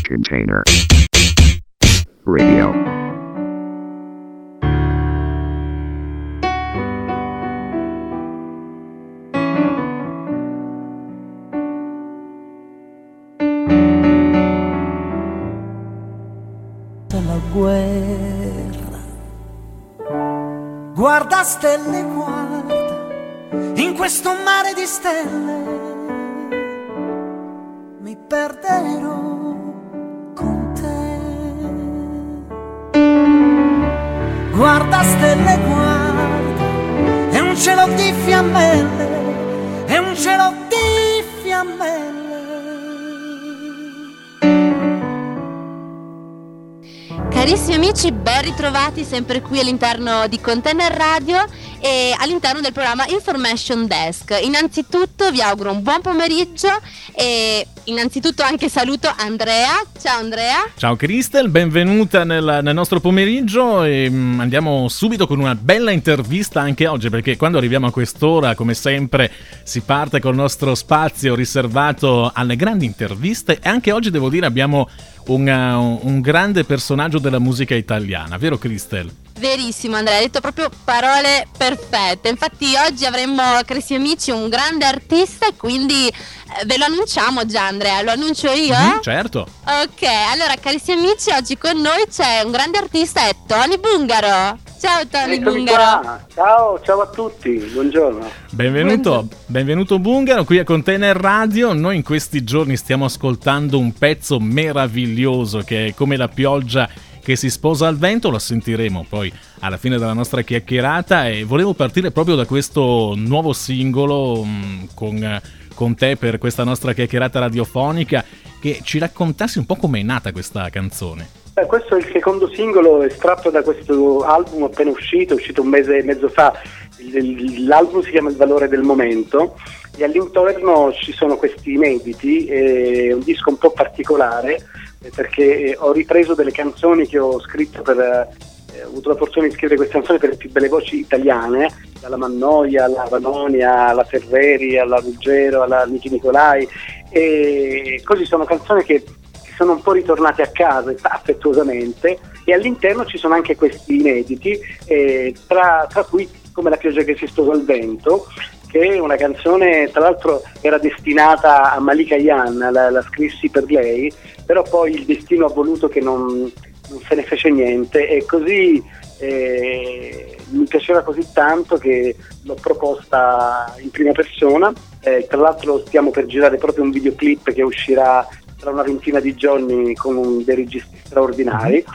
Container Radio. La guerra, guarda stelle, guarda, in questo mare di stelle mi perderò con te. Guarda stelle, guarda, è un cielo di fiammelle, è un cielo di fiammelle. Carissimi amici, ben ritrovati sempre qui all'interno di Container Radio e all'interno del programma Information Desk. Innanzitutto vi auguro un buon pomeriggio e innanzitutto anche saluto Andrea. Ciao Andrea. Ciao Cristel, benvenuta nel nostro pomeriggio e andiamo subito con una bella intervista anche oggi, perché quando arriviamo a quest'ora, come sempre, si parte col nostro spazio riservato alle grandi interviste e anche oggi devo dire abbiamo un grande personaggio della musica italiana, vero Cristel? Verissimo Andrea, hai detto proprio parole perfette. Infatti oggi avremmo, carissimi amici, un grande artista e quindi ve lo annunciamo già. Andrea, lo annuncio io? Certo. Ok, allora carissimi amici, oggi con noi c'è un grande artista, è Tony Bungaro. Ciao Tony Bungaro. Ciao a tutti, buongiorno. Benvenuto Bungaro qui a Container Radio. Noi in questi giorni stiamo ascoltando un pezzo meraviglioso che è come la pioggia che si sposa al vento, lo sentiremo poi alla fine della nostra chiacchierata e volevo partire proprio da questo nuovo singolo con te per questa nostra chiacchierata radiofonica, che ci raccontassi un po' com'è nata questa canzone. Questo è il secondo singolo estratto da questo album appena uscito un mese e mezzo fa. L'album si chiama Il valore del momento e all'interno ci sono questi inediti, è un disco un po' particolare perché ho ripreso delle canzoni che ho scritto ho avuto la fortuna di scrivere queste canzoni per le più belle voci italiane, dalla Mannoia alla Vanonia, alla Ferreri, alla Ruggero, alla Nichi Nicolai, e così sono canzoni che sono un po' ritornate a casa affettuosamente, e all'interno ci sono anche questi inediti, tra cui Come la pioggia che si sposa al vento, che è una canzone, tra l'altro era destinata a Malika Yan, la scrissi per lei, però poi il destino ha voluto che non se ne fece niente, e così mi piaceva così tanto che l'ho proposta in prima persona. Tra l'altro stiamo per girare proprio un videoclip che uscirà tra una ventina di giorni con dei registi straordinari.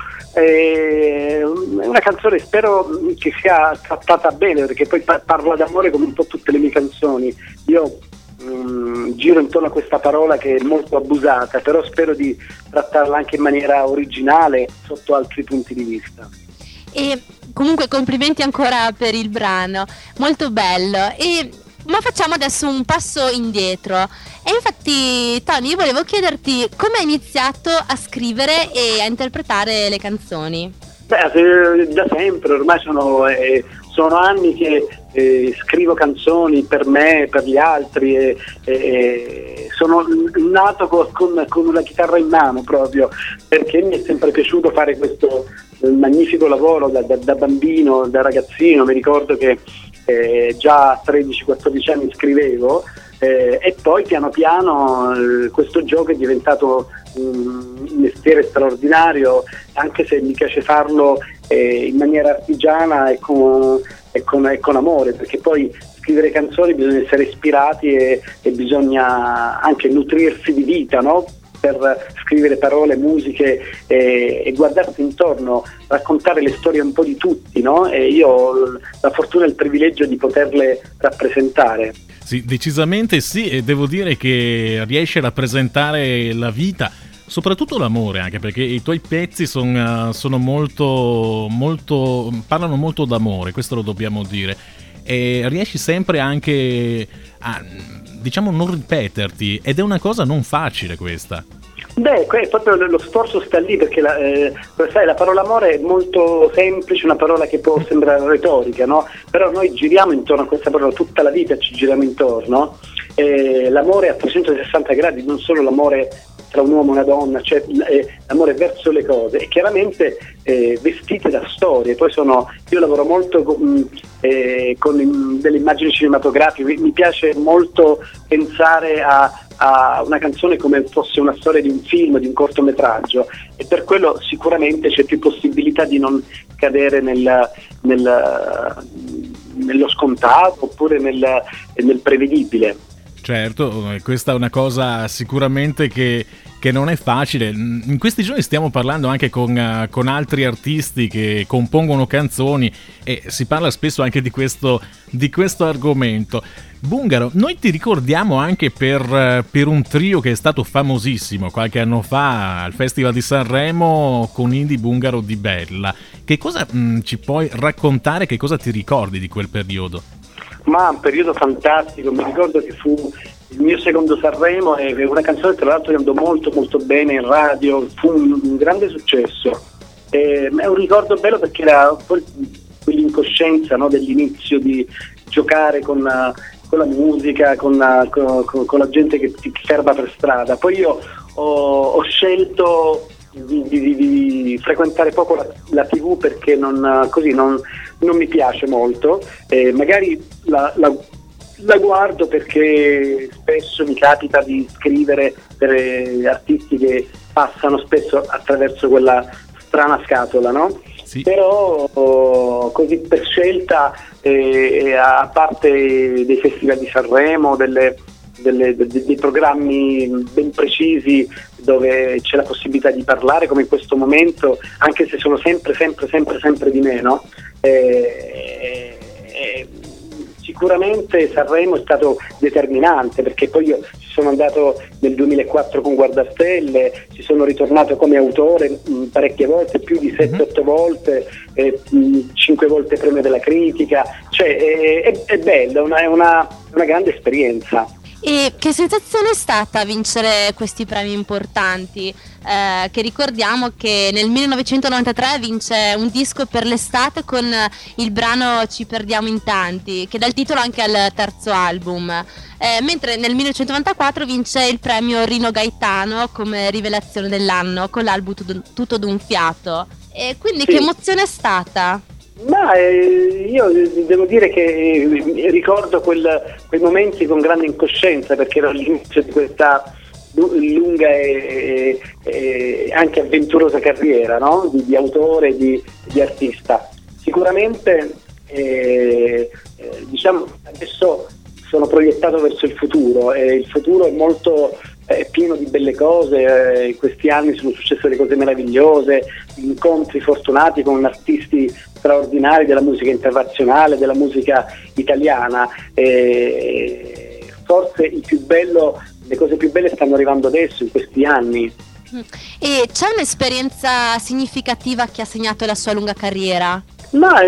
È una canzone, spero che sia trattata bene, perché poi parla d'amore come un po' tutte le mie canzoni. Io giro intorno a questa parola che è molto abusata, però spero di trattarla anche in maniera originale sotto altri punti di vista. E comunque complimenti ancora per il brano, molto bello. Ma facciamo adesso un passo indietro. E infatti, Tony, io volevo chiederti come hai iniziato a scrivere e a interpretare le canzoni. Da sempre, ormai sono anni che scrivo canzoni per me, per gli altri, e sono nato con una chitarra in mano proprio, perché mi è sempre piaciuto fare questo magnifico lavoro da bambino, da ragazzino. Mi ricordo che già a 13-14 anni scrivevo, e poi piano piano questo gioco è diventato un mestiere straordinario, anche se mi piace farlo in maniera artigiana e con amore, perché poi scrivere canzoni bisogna essere ispirati e bisogna anche nutrirsi di vita, no? Per scrivere parole, musiche e guardarsi intorno, raccontare le storie un po' di tutti, no? E io ho la fortuna e il privilegio di poterle rappresentare. Sì, decisamente sì, e devo dire che riesci a rappresentare la vita, soprattutto l'amore, anche perché i tuoi pezzi sono molto, parlano molto d'amore, questo lo dobbiamo dire, e riesci sempre anche a, diciamo, non ripeterti, ed è una cosa non facile questa. Proprio lo sforzo sta lì, perché sai, la parola amore è molto semplice, una parola che può sembrare retorica, no? Però noi giriamo intorno a questa parola, tutta la vita ci giriamo intorno. L'amore a 360 gradi, non solo l'amore tra un uomo e una donna, cioè l'amore verso le cose, e chiaramente vestite da storie. Poi io lavoro molto con delle immagini cinematografiche, mi piace molto pensare a una canzone come fosse una storia di un film, di un cortometraggio, e per quello sicuramente c'è più possibilità di non cadere nello scontato oppure nel prevedibile. Certo, questa è una cosa sicuramente che non è facile. In questi giorni stiamo parlando anche con altri artisti che compongono canzoni e si parla spesso anche di questo argomento. Bungaro, noi ti ricordiamo anche per un trio che è stato famosissimo qualche anno fa al Festival di Sanremo con Indie Bungaro di Bella. Che cosa ci puoi raccontare, che cosa ti ricordi di quel periodo? Ma un periodo fantastico, mi ricordo che fu il mio secondo Sanremo e una canzone tra l'altro che andò molto molto bene in radio, fu un grande successo. È un ricordo bello perché era quell'incoscienza, no, dell'inizio di giocare con la musica, con la gente che ti ferma per strada. Poi io ho scelto di frequentare poco la TV perché non mi piace molto, magari la guardo perché spesso mi capita di scrivere per artisti che passano spesso attraverso quella strana scatola, no? Sì. Però così per scelta, a parte dei festival di Sanremo, dei programmi ben precisi dove c'è la possibilità di parlare, come in questo momento, anche se sono sempre di meno, sicuramente Sanremo è stato determinante, perché poi io ci sono andato nel 2004 con Guardastelle, ci sono ritornato come autore parecchie volte, più di 7-8 volte, 5 volte premio della critica, cioè è bello, è una grande esperienza. E che sensazione è stata vincere questi premi importanti? Che ricordiamo che nel 1993 vince un disco per l'estate con il brano Ci perdiamo in tanti, che dà il titolo anche al terzo album, mentre nel 1994 vince il premio Rino Gaetano come rivelazione dell'anno con l'album Tutto d'un fiato. E quindi sì. Che emozione è stata? Ma io devo dire che ricordo quei momenti con grande incoscienza, perché ero all'inizio di questa lunga e anche avventurosa carriera, no? di autore, di artista. Sicuramente diciamo adesso sono proiettato verso il futuro, e il futuro è molto pieno di belle cose. In questi anni sono successe delle cose meravigliose, incontri fortunati con artisti straordinari della musica internazionale, della musica italiana. Forse il più bello, le cose più belle stanno arrivando adesso, in questi anni. E c'è un'esperienza significativa che ha segnato la sua lunga carriera? Ma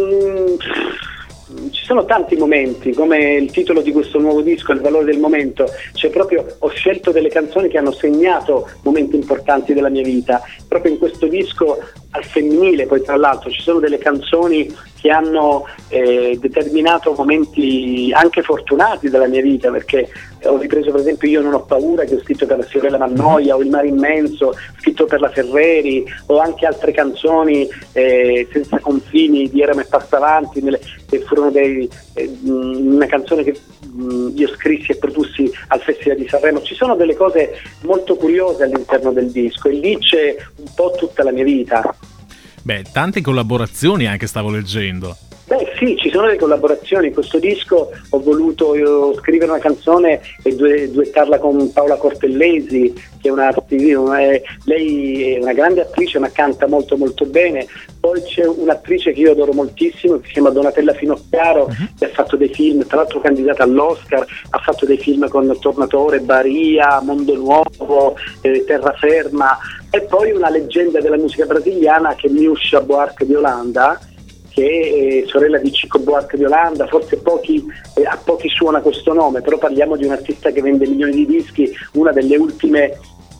ci sono tanti momenti, come il titolo di questo nuovo disco, Il valore del momento. Cioè proprio ho scelto delle canzoni che hanno segnato momenti importanti della mia vita. Proprio in questo disco al femminile, poi tra l'altro ci sono delle canzoni che hanno determinato momenti anche fortunati della mia vita, perché ho ripreso per esempio Io non ho paura, che ho scritto per la Fiorella Mannoia, o Il mare immenso, scritto per la Ferreri, o anche altre canzoni, Senza confini di Eramo e Passavanti, che furono una canzone che io scrissi e produssi al Festival di Sanremo. Ci sono delle cose molto curiose all'interno del disco, e lì c'è un po' tutta la mia vita. Beh, tante collaborazioni anche, stavo leggendo. Beh sì, ci sono delle collaborazioni. In questo disco ho voluto scrivere una canzone e duettarla con Paola Cortellesi, che è lei è una grande attrice, ma canta molto molto bene. Poi c'è un'attrice che io adoro moltissimo, che si chiama Donatella Finocchiaro, che ha fatto dei film, tra l'altro candidata all'Oscar, ha fatto dei film con Tornatore, Baria, Mondo Nuovo, Terraferma. E poi una leggenda della musica brasiliana, che è Miúcha Buarque de Holanda, che è sorella di Chico Buarque de Holanda. Forse a pochi suona questo nome, però parliamo di un artista che vende milioni di dischi, una delle ultime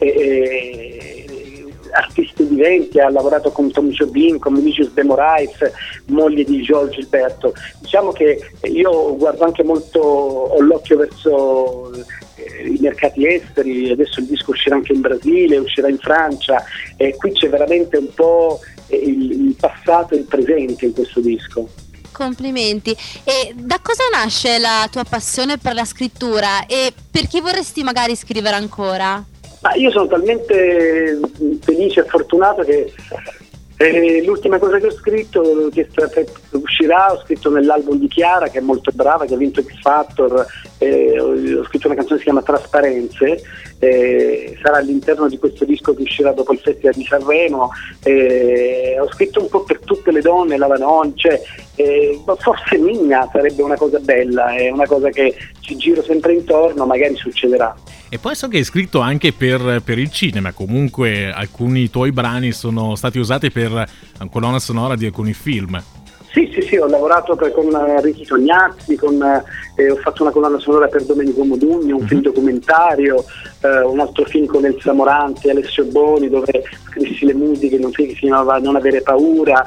artiste viventi. Ha lavorato con Tom Jobim, con Vinicius de Moraes, moglie di João Gilberto. Diciamo che io guardo anche molto, ho l'occhio verso i mercati esteri, adesso il disco uscirà anche in Brasile, uscirà in Francia, e qui c'è veramente un po' il passato e il presente in questo disco. Complimenti. E da cosa nasce la tua passione per la scrittura e per chi vorresti magari scrivere ancora? Ma io sono talmente felice e fortunato che l'ultima cosa che ho scritto, che uscirà, ho scritto nell'album di Chiara, che è molto brava, che ha vinto X Factor, ho scritto una canzone che si chiama Trasparenze, sarà all'interno di questo disco che uscirà dopo il Festival di Sanremo. Ho scritto un po' per tutte le donne, la Vanon, forse Migna sarebbe una cosa bella, è una cosa che ci giro sempre intorno, magari succederà. E poi so che hai scritto anche per il cinema, comunque alcuni tuoi brani sono stati usati per la colonna sonora di alcuni film. Sì, ho lavorato con Ricky Tognazzi, ho fatto una colonna sonora per Domenico Modugno, un film documentario, un altro film con Elsa Moranti e Alessio Boni, dove scrissi le musiche in un film che si chiamava Non avere paura.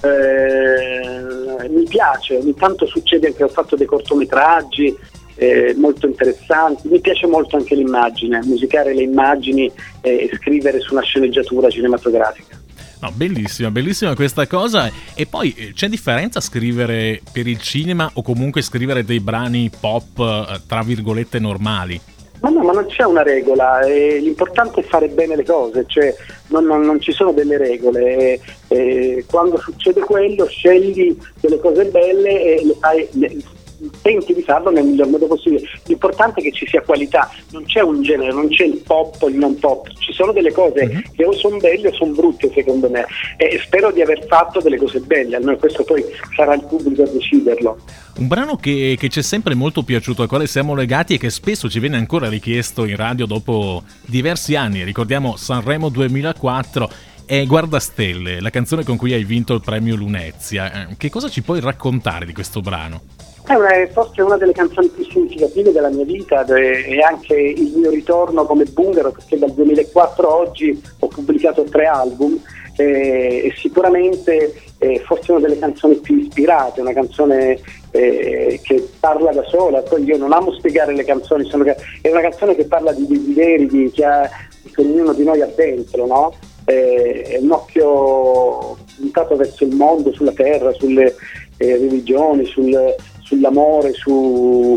Mi piace, ogni tanto succede anche, ho fatto dei cortometraggi molto interessanti, mi piace molto anche l'immagine, musicare le immagini e scrivere su una sceneggiatura cinematografica. No, bellissima questa cosa. E poi c'è differenza scrivere per il cinema o comunque scrivere dei brani pop tra virgolette normali? Ma no, ma non c'è una regola, l'importante è fare bene le cose, cioè non ci sono delle regole, quando succede quello scegli delle cose belle e le fai, tenti di farlo nel miglior modo possibile. L'importante è che ci sia qualità, non c'è un genere, non c'è il pop o il non pop, ci sono delle cose che o sono belle o sono brutte secondo me, e spero di aver fatto delle cose belle, almeno questo poi sarà il pubblico a deciderlo. Un brano che ci è sempre molto piaciuto, al quale siamo legati e che spesso ci viene ancora richiesto in radio dopo diversi anni, ricordiamo Sanremo 2004, è Guardastelle, la canzone con cui hai vinto il premio Lunezia. Che cosa ci puoi raccontare di questo brano? È forse una delle canzoni più significative della mia vita e anche il mio ritorno come Bungaro, perché dal 2004 a oggi ho pubblicato 3 album e sicuramente forse una delle canzoni più ispirate, una canzone che parla da sola. Poi io non amo spiegare le canzoni, è una canzone che parla di desideri che ognuno di noi ha dentro, no? È un occhio puntato verso il mondo, sulla terra, sulle religioni, sull'amore, sul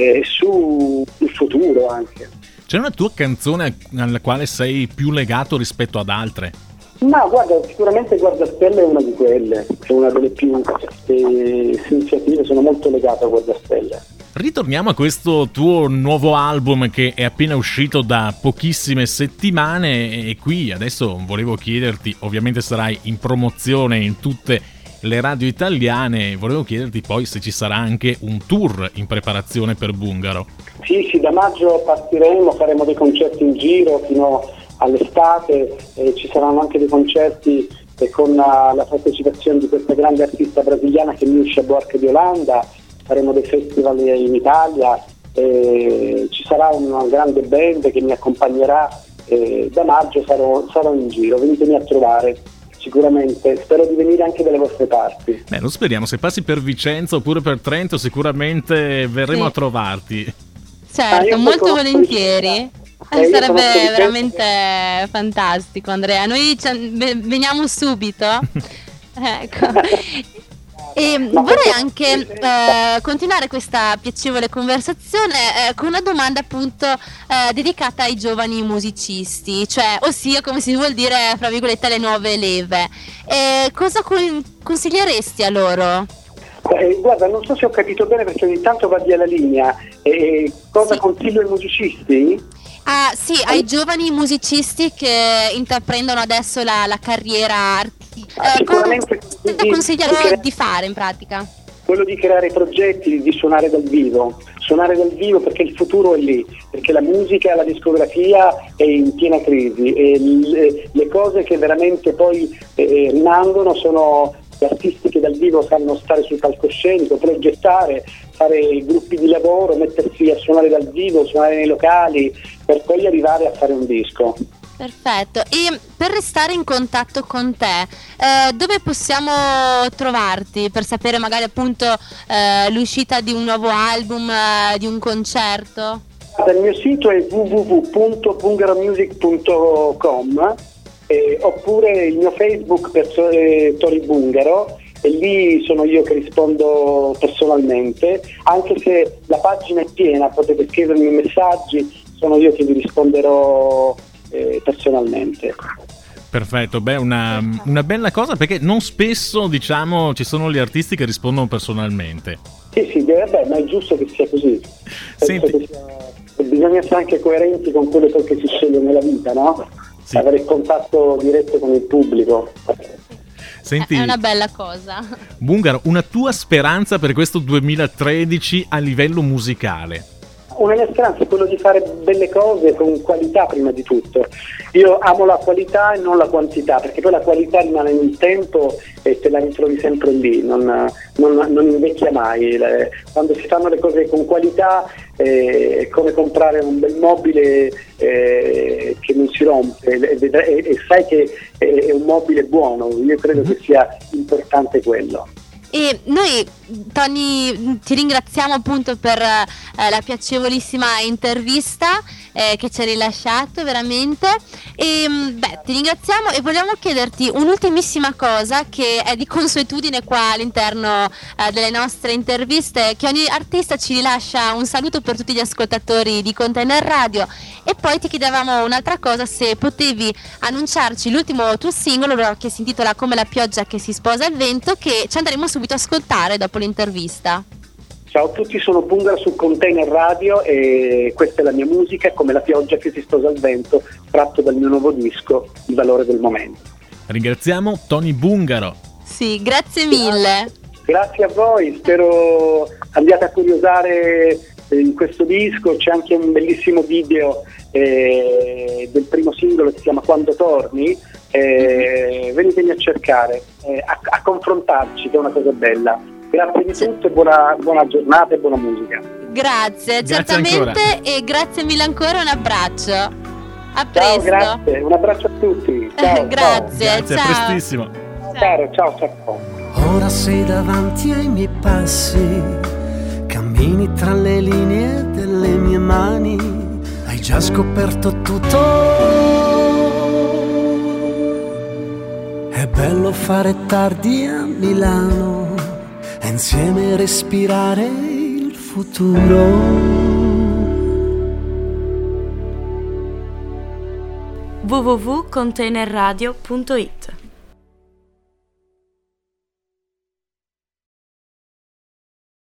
futuro anche. C'è una tua canzone alla quale sei più legato rispetto ad altre? No, guarda, sicuramente Guardastelle è una di quelle, è una delle più significative, sono molto legato a Guardastelle. Ritorniamo a questo tuo nuovo album che è appena uscito da pochissime settimane e qui adesso volevo chiederti, ovviamente sarai in promozione in tutte le radio italiane, volevo chiederti poi se ci sarà anche un tour in preparazione per Bungaro. Sì, da maggio partiremo, faremo dei concerti in giro fino all'estate, ci saranno anche dei concerti con la partecipazione di questa grande artista brasiliana che è Milcha Buarque di Olanda, faremo dei festival in Italia, ci sarà una grande band che mi accompagnerà, da maggio sarò in giro, venitemi a trovare. Sicuramente, spero di venire anche dalle vostre parti. Beh, lo speriamo, se passi per Vicenza oppure per Trento sicuramente verremo a trovarti. Certo, molto volentieri. Sarebbe veramente fantastico, Andrea. Noi veniamo subito. Ecco. E vorrei anche continuare questa piacevole conversazione con una domanda appunto dedicata ai giovani musicisti, cioè ossia come si vuol dire fra virgolette le nuove leve. Cosa consiglieresti a loro? Guarda, non so se ho capito bene perché ogni tanto va via la linea. Cosa consiglio ai musicisti? Sì, ai giovani musicisti che intraprendono adesso la carriera artistica. Sicuramente cosa consigliare di fare in pratica? Quello di creare progetti, di suonare dal vivo perché il futuro è lì, perché la musica, la discografia è in piena crisi e le cose che veramente poi rimangono sono gli artisti che dal vivo sanno stare sul palcoscenico, progettare, fare gruppi di lavoro, mettersi a suonare dal vivo, suonare nei locali per poi arrivare a fare un disco. Perfetto, e per restare in contatto con te, dove possiamo trovarti per sapere magari appunto l'uscita di un nuovo album, di un concerto? Il mio sito è www.bungaromusic.com oppure il mio Facebook Tori Bungaro, e lì sono io che rispondo personalmente, anche se la pagina è piena, potete scrivermi messaggi, sono io che vi risponderò personalmente. Perfetto, beh, una bella cosa, perché non spesso, diciamo, ci sono gli artisti che rispondono personalmente. Sì, ma è giusto che sia così. Senti, Bisogna essere anche coerenti con quello che si sceglie nella vita, no? Sì. Avere il contatto diretto con il pubblico. Senti, è una bella cosa. Bungaro, una tua speranza per questo 2013 a livello musicale? Una mia speranza è quello di fare belle cose con qualità prima di tutto. Io amo la qualità e non la quantità, perché poi la qualità rimane nel tempo e te la ritrovi sempre lì, non invecchia mai. Quando si fanno le cose con qualità è come comprare un bel mobile che non si rompe e sai che è un mobile buono. Io credo che sia importante quello. E noi, Tony, ti ringraziamo appunto per la piacevolissima intervista che ci hai rilasciato, veramente. E ti ringraziamo e vogliamo chiederti un'ultimissima cosa che è di consuetudine qua all'interno delle nostre interviste, che ogni artista ci rilascia un saluto per tutti gli ascoltatori di Container Radio, e poi ti chiedevamo un'altra cosa, se potevi annunciarci l'ultimo tuo singolo che si intitola Come la pioggia che si sposa al vento, che ci andremo subito a ascoltare dopo l'intervista. Ciao a tutti, sono Bungaro su Container Radio e questa è la mia musica, Come la pioggia che si sposa al vento, tratto dal mio nuovo disco Il valore del momento. Ringraziamo Tony Bungaro. Sì, grazie mille. Grazie a voi, spero andiate a curiosare in questo disco. C'è anche un bellissimo video del primo singolo che si chiama Quando torni, venitemi a cercare, a confrontarci, che è una cosa bella. Grazie di tutto e buona giornata e buona musica. Grazie certamente ancora. E grazie mille ancora, un abbraccio. A Ciao, presto. grazie, un abbraccio a tutti. Ciao, Grazie, Grazie, a ciao. prestissimo. Caro, ciao. Ora sei davanti ai miei passi, cammini tra le linee delle mie mani, hai già scoperto tutto. È bello fare tardi a Milano e insieme respirare il futuro. www.containerradio.it